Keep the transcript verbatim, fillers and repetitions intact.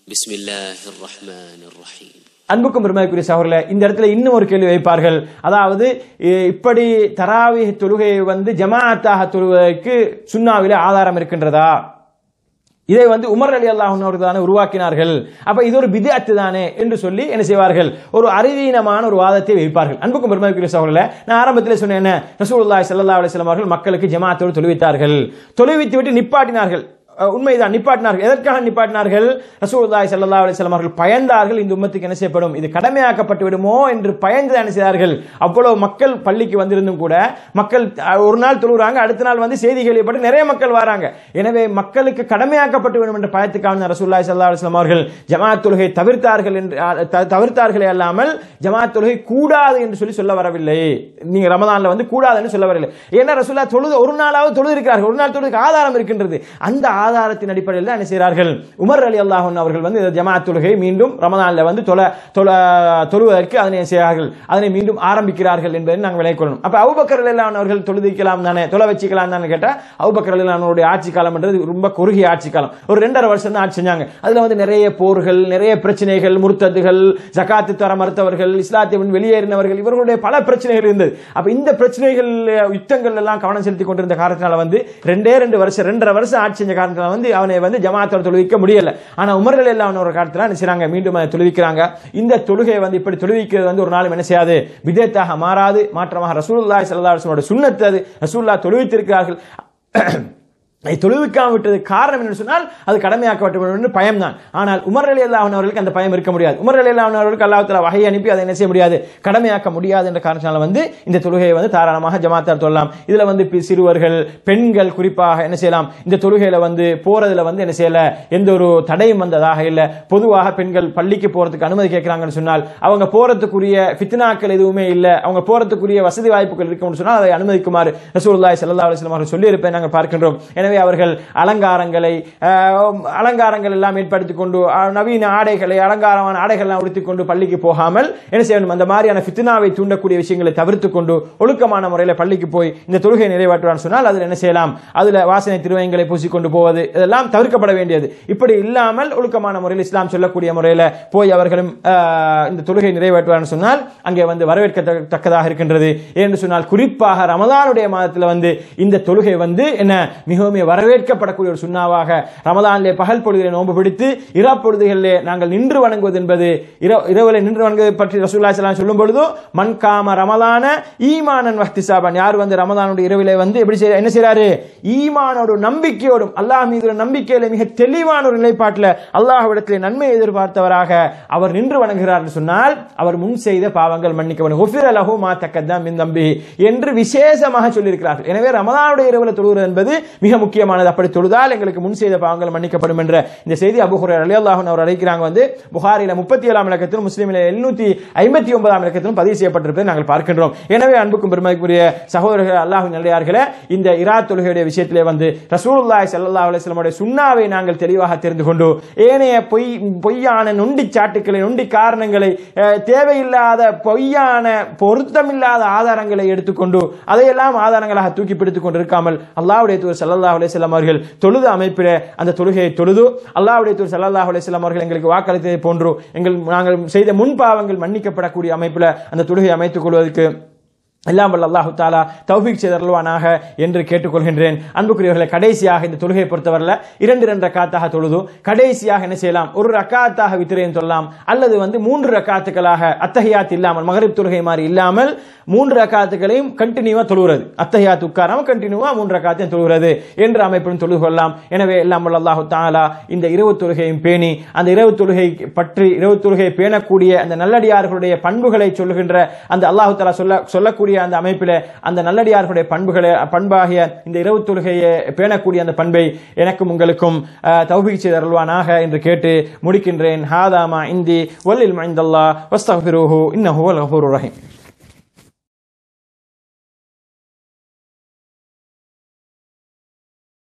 பிஸ்மில்லாஹிர் ரஹ்மானிர் ரஹீம். அன்புக்கும் பெருமைக்குரிய சகோதரர்களே, இந்த இடத்துல இன்னும் ஒரு கேள்வி வைப்பார்கள். அதாவது இப்படி தராவீஹ் தொழுகையை வந்து ஜமாஅத்தாக தொழுவதற்கு சுன்னாவிலே ஆதாரம் இருக்கின்றதா? இதை வந்து உமர் ரலியல்லாஹு அன்ஹு அவர்கள் தானே உருவாக்கினார்கள், அப்ப இது ஒரு பித்அத் தானே என்று சொல்லி என்ன செய்வார்கள், ஒரு அறிவீனமான ஒரு வாதத்தை வைப்பார்கள். அன்புக்கும் பெருமைக்குரிய சகோதரர்களே, நான் ஆரம்பத்தில் சொன்னேன் என்ன, ரசூலுல்லாஹி ஸல்லல்லாஹு அலைஹி வஸல்லம் அவர்கள் மக்களுக்கு ஜமாஅத்தோடு தொழுவித்தார்கள், தொழுவித்து விட்டு நிப்பாட்டினார்கள். உண்மைதான், நிப்பாட்டினார்கள். எதற்காக நிப்பாட்டினார்கள்? ரசூலுல்லாஹி ஸல்லல்லாஹு அலைஹி வஸல்லம் அவர்கள் பயந்தார்கள், இந்த உம்மத்துக்கு என்ன செய்யப்படும், இது கடமையாக்கப்பட்டு விடுமோ என்று பயந்து என்ன செய்தார்கள். அவ்வளவு மக்கள் பள்ளிக்கு வந்திருந்தும் கூட மக்கள் ஒரு நாள் தொழுகிறாங்க, அடுத்த நாள் வந்து செய்தி கேள்விப்பட்டு நிறைய மக்கள் வராங்க. எனவே மக்களுக்கு கடமையாக்கப்பட்டு விடும் என்ற பயத்துக்காக ரசூலுல்லாஹி ஸல்லல்லாஹு அலைஹி வஸல்லம் அவர்கள் ஜமாஅத் தொழுகை தவிர்த்தார்கள் என்று தவிர்த்தார்களே அல்லாமல் ஜமாஅத் தொழுகை கூடாது என்று சொல்லி சொல்ல வரவில்லை. நீங்க ரமதான்ல வந்து கூடாது என்று சொல்ல வரவில்லை. ஏன்னா ரசூலுல்லாஹ் தொழுது ஒரு நாளாவது தொழுது இருக்கிறார்கள், ஒரு நாள் தொழுதுக்கு ஆதாரம் இருக்கின்றது. அந்த ஆதாரத்தின் அடிப்படையில் தான் என்ன செய்கிறார்கள், உமர் ரலியல்லாஹு அன்ஹு அவர்கள் வந்து ஜமாஅத் தொழுகை மீண்டும் ரமதான்ல வந்து தொழுவதற்கு அதனை செய்கிறார்கள், அதனை மீண்டும் ஆரம்பிக்கிறார்கள் என்பதை நாங்கள் விளங்கிக் கொள்ளணும். அப்ப அபூபக்கர் ரலியல்லாஹு அன்ஹு அவர்கள் தொழுதிக்கலாம் தானே, தொலை வச்சுக்கலாம் தானே கேட்டா, அபூபக்கர் ரலியல்லாஹு அன்ஹுடைய ஆட்சி காலம் என்றது ரொம்ப குறுகிய ஆட்சி காலம், ஒரு ரெண்டரை வருஷம் தான் ஆட்சி செஞ்சாங்க. அதுல வந்து நிறைய போர்கள், நிறைய பிரச்சனைகள், முர்த்ததுகள், ஜகாத்து தர மறுத்தவர்கள், இஸ்லாத்தை வெளியேறினவர்கள், இவர்களுடைய பல பிரச்சனைகள் இருந்தது. அப்ப இந்த பிரச்சனைகள் யுத்தங்கள் எல்லாம் கவனம் செலுத்திக் கொண்டிருந்த காரணத்தினால வந்து ரெண்டே ரெண்டு வருஷம் ரெண்டரை வருஷம் ஆட்சி செஞ்ச காரணத்தினால வந்து அவனை வந்து ஜமாஅத்தோட தொழுவிக்க முடியல. ஆனா உமர் ரலியல்லாஹு அன்ஹு ஒரு காலத்துல என்ன செய்றாங்க, மீண்டும் அதை தொழுவிக்கிறாங்க. இந்த தொழுகையை வந்து இப்படி தொழுவிக்கிறது வந்து ஒரு நாளும் என்ன செய்யாது, பிதத்தாக மாறாது. மாற்றமாக ரசூலுல்லாஹி ஸல்லல்லாஹு அலைஹி வஸல்லம் சுன்னத், அது ரசூலுல்லாஹ் தொழுவித்திருக்கிறார்கள். தொழுவிக்காம விட்டது காரணம் என்று சொன்னால் அது கடமையாக்கப்பட்ட பயம் தான். ஆனால் உமர் ரலியல்லாஹு அன்ஹு அவர்களுக்கு அந்த பயம் இருக்க முடியாது. உமர் ரலியல்லாஹு அன்ஹு அவர்களுக்கு அல்லாஹ் தஆலா வஹி அனுப்பி அதை என்ன செய்ய முடியாது, கடமையாக்க முடியாது என்ற காரணத்தால வந்து இந்த தொழுகையை வந்து தாராளமாக ஜமாஅத்தார் தொழலாம். இதுல வந்து சிறுவர்கள், பெண்கள் குறிப்பாக என்ன செய்யலாம், இந்த தொழுகையில வந்து போறதுல வந்து என்ன செய்யல, எந்த ஒரு தடையும் வந்ததாக இல்ல. பொதுவாக பெண்கள் பள்ளிக்கு போறதுக்கு அனுமதி கேட்கிறாங்கன்னு சொன்னால் அவங்க போறதுக்குரிய ஃபித்னாக்கள் எதுவுமே இல்ல, அவங்க போறதுக்குரிய வசதி வாய்ப்புகள் இருக்கும்னு சொன்னால் அதை அனுமதிக்குமாறு ரசூலுல்லாஹி ஸல்லல்லாஹு அலைஹி வஸல்லம் அவர்கள் சொல்லி இருப்பேன் நாங்கள் பார்க்கின்றோம். எனவே அவர்கள் அலங்காரங்களை அலங்காரங்கள் எல்லாம் ஏற்படுத்திக் கொண்டு நவீன ஆடைகளை அலங்காரமான ஆடைகள் எல்லாம் உடுத்திக் கொண்டு பள்ளிக்கு போகாமல் என்ன செய்யணும், அந்த மாதிரியான ஃபித்னாவை தூண்டக்கூடிய விஷயங்களை தவிர்த்து கொண்டு ஒழுக்கமான முறையில் பள்ளிக்கு போய் இந்த தொழுகை நிறைவேற்றுவான்னு சொன்னால் அதில் என்ன செய்யலாம், அதுல வாசனை திருவயங்களை பூசிக்கொண்டு போவது இதெல்லாம் தவிர்க்கப்பட வேண்டியது. இப்படி இல்லாமல் ஒழுக்கமான முறையில் இஸ்லாம் சொல்லக்கூடிய முறையில் போய் அவர்களும் இந்த தொழுகை நிறைவேற்றுவார்னு சொன்னால் அங்கே வந்து வரவேற்கத்தக்கதாக இருக்கின்றது. என்று சொன்னால் குறிப்பாக ரமதானுடைய மாதத்தில் வந்து இந்த தொழுகை வந்து என்ன மிகவும் வரவேற்கப்படக்கூடிய ஒரு சுன்னாவாக ரமதானிலே பகல் பொழுதிலே நோன்பு பிடித்து இரா பொழுதுகளிலே நாங்கள் நின்று வணங்குவது என்பது, இரவிலே நின்று வணங்குவதை பற்றி ரசூலுல்லாஹி ஸல்லல்லாஹு அலைஹி வஸல்லம் சொல்லும் பொழுது மன் காம ரமலான ஈமானன் வஹ்திசாபன், யார் வந்து ரமதானுடைய இரவிலே வந்து எப்படி என்ன செய்றாரு, ஈமானோடு நம்பிக்கையோடும் அல்லாஹ் மீது நம்பிக்கையில மிக தெளிவான ஒரு நிலைப்பாட்டில் அல்லாஹ்விடத்திலே நன்மை எதிர்பார்த்தவராக அவர் நின்று வணங்குகிறார் என்று சொன்னால் அவர் முன் செய்த பாவங்கள் மன்னிக்கப்படும், குஃபிர லஹு மா தக்கத்தம் மின் தம்பிஹி என்று விசேஷமாக சொல்லியிருக்கிறார்கள். எனவே ரமதானுடைய இரவிலே தொழுவது என்பது மிக முக்கியமானது. அப்படி தொழுதால் எங்களுக்கு முன் செய்த பாவங்கள் மன்னிக்கப்படும் என்ற இந்த செய்தி அபூ ஹுரைரா ரலியல்லாஹு அன்ஹு அவர் அறிவிக்கிறாங்க. வந்து புகாரில முப்பத்தி ஏழாம் இலக்கத்திலும் முஸ்லிமில எழுநூத்தி ஐம்பத்தி ஒன்பதாம் இலக்கத்திலும் பதிவு செய்யப்பட்டிருப்பதை நாங்கள் பார்க்கின்றோம். எனவே அன்புக்கும் பெருமைக்குரிய சகோதரர்கள், அல்லாஹ்வின் நல்லடியார்களே, இந்த இரா தொழுகையுடைய விஷயத்திலே வந்து ரசூலுல்லாஹி ஸல்லல்லாஹு அலைஹி வஸல்லம் உடைய சுன்னாவை நாங்கள் தெளிவாக தெரிந்து கொண்டு ஏனைய பொய் பொய்யான நொண்டி சாட்டுக்களை, நொண்டி காரணங்களை, தேவையில்லாத பொய்யான பொருத்தமில்லாத ஆதாரங்களை எடுத்துக்கொண்டு அதையெல்லாம் ஆதாரங்களாக தூக்கி பிடித்துக் கொண்டிருக்காமல் அல்லாஹ்வுடைய தூதர் ஸல்லல்லாஹு அலைஹி வஸல்லம் அவர்கள் தொழுது அமைப்பிலே அந்த தொழுகையை தொழுது அல்லாஹ்வுடைய தூதர் ஸல்லல்லாஹு அலைஹி வஸல்லம் அவர்கள் எங்களுக்கு வாக்களித்ததை போன்று எங்கள் நாங்கள் செய்த முன்பாவங்கள் மன்னிக்கப்படக்கூடிய அமைப்பில் அந்த தொழுகையை அமைத்துக் கொள்வதற்கு எல்லாம் வல்ல அல்லாஹ் தஆலா தௌஃபீக் செய்தருள்வானாக என்று கேட்டுக்கொள்கின்றேன். அன்புக்குரியவர்களை, கடைசியாக இந்த தொழுகையை பொறுத்தவரையில் இரண்டு இரண்டு ரக்காத்தாக தொழுது கடைசியாக என்ன செய்யலாம், ஒரு ரக்காத்தாக வித்திரையும் தொழலாம், அல்லது வந்து மூன்று ரக்காத்துக்களாக அத்தஹியாத் இல்லாமல், மகரிப் தொழுகை மாதிரி இல்லாமல் மூன்று ரக்காத்துகளையும் கண்டினியூவா தொழுகிறது, அத்தஹியாத் உட்காராம கண்டினியூவா மூன்று ரக்காத்தையும் தொழுகிறது என்ற அமைப்புடன் தொழுது கொள்ளலாம். எனவே எல்லாம் வல்ல அல்லாஹ் தஆலா இந்த இரவு தொழுகையும் பேணி அந்த இரவு தொழுகை பற்றி இரவு தொழுகையை பேணக்கூடிய அந்த நல்லடியார்களுடைய பண்புகளை சொல்லுகின்ற அந்த அல்லாஹ் தஆலா சொல்ல சொல்லக்கூடிய அந்த அமைப்பில் அந்த நல்லடியார்களுடைய பண்புகளை பண்பாகிய இந்த இரவு தொழுகையை பேணக்கூடிய அந்த பண்பை எனக்கும் உங்களுக்கும் தௌஃபீக் செய்து அருள்வானாக என்று கேட்டு முடிக்கின்றேன். ஹாதா மா இந்தி வல்லில் இந்தல்லாஹ் வஸ்தக்ஃபிருஹு இன்னஹு வல் கஃபூருர் ரஹீம்.